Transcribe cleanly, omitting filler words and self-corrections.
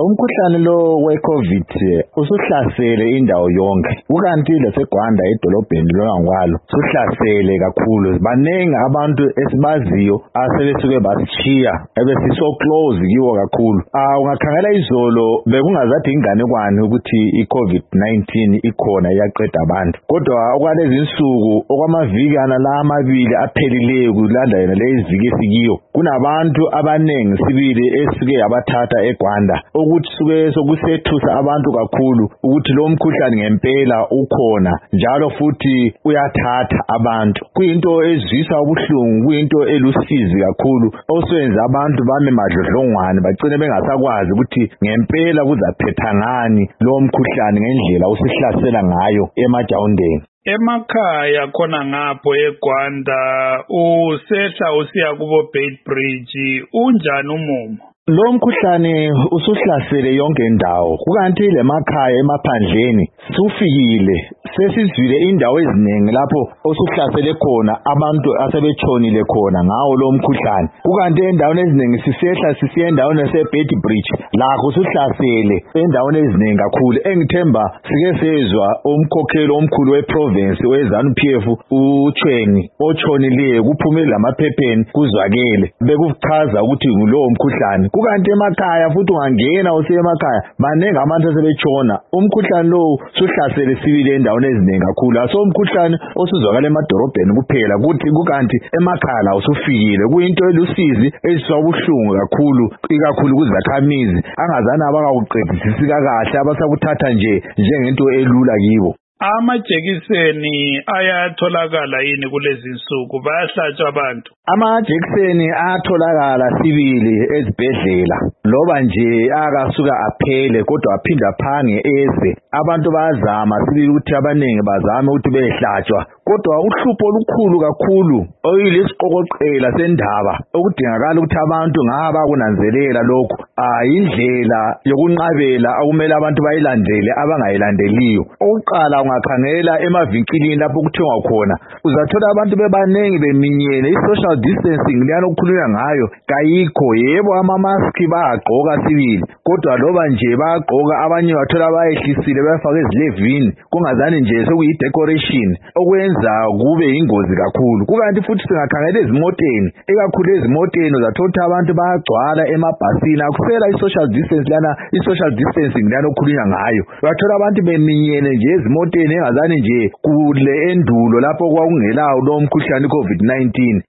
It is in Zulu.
Umkhuhlane lo we-COVID usuhlasele indawo yonke. Ukanti laseGwanda edolobheni lonangwalo suhlasele kakhulu. Baningi abantu esibaziyo asebesuke basishiya ebesiso close kiwo kakhulu. Ungakhangela izolo bekungazathi inganekwane ukuthi i-COVID-19 ikhona iyaqeda abantu. Kodwa okwalezi insuku okwamaviki la amabili aphelileyo kulanda yena leziviki esikiyo kunabantu abanengi sibili esike yabathatha eGwanda ukuthi suke sokusethusa abantu kakhulu ukuthi lo mkhuhlane ngempela ukhona njalo futhi uyathatha abantu. Kuyinto ezwisa ubuhlungu, kuyinto elusizi kakhulu oswenza abantu bame madlodlongwane bagcine bengasakwazi ukuthi ngempela kuzaphetha ngani lo mkhuhlane ngendlela usihlasela ngayo emajawundeni. Emakhaya khona ngapho eGwanda usehla usiya kubo Beitbridge unjani umumo? Lo mkhuhlane usuhlasele yonke indawo. Kukanti lemakhaya emaphandleni sufikile sesizwile indawo eziningi lapho osuhlasele khona abantu asebetshonile khona ngawo lo mkhuhlane. Kukanti endaweni eziningi sisehla sisiya endaweni yaseBeitbridge lakho usuhlasele endaweni eziningi kakhulu. Engithemba sike sezwa umkhokheli omkhulu weprovince weZANU-PF uChweni otshonileyo kuphumile lamaphepheni kuzwakele bekuchaza ukuthi ngulowo mkhuhlane. Kukanti emakhaya futhi ungangena usiya emakhaya baningi abantu asebetshona. Umkhuhlane lo suhlasele sibili endaweni eziningi kakhulu. Aso umkhuhlane osuzwakala emadorobheni kuphela kuthi kukanti emakhaya la usufikile. Kuyinto elusizi eziswabuhlungu kakhulu ikakhulu kuzakhamizi angazana abakawuqedisisi kahle abasakuthatha nje njengento elula kibo. Amajekiseni ayatholakala yini kulezi insuku bayahlatshwa abantu? Amajekiseni ayatholakala sibili ezibhedlela loba nje akasuka aphele kodwa aphinda phange eze. Abantu bayazama sibili ukuthi abaningi bazame ukuthi behlatshwa kodwa uhlupho olukhulu kakhulu oyilesiqokoqela sendaba okudingakala ukuthi abantu ngaba kunanzelela lokho indlela yokunqabela okumele abantu bayilandele abangayilandeliyo. Oqala ungakhangela emavinkilini lapho kuthengwa khona uzathola abantu bebanengi beminyene. I-social distancing leyana okukhulunywa ngayo kayikho. Yebo ama-mask bayagqoka sibili kodwa loba nje bayagqoka abanye bathola bayehlisile bafaka ezilevini kungazani nje sokuyi-decoration okwenza kube ingozi kakhulu. Kukanti futhi singakhangela ezimoteni ikakhulu ezimoteni uzathola ukuthi abantu bayagcwala emabhasini akusela i-social distance lana i-social distancing lana okukhulunywa ngayo. Bathola abantu beminyene nje ezimoteni engazani nje kule endulo lapho kwakungelawo lo mkhuhlane i-COVID-19.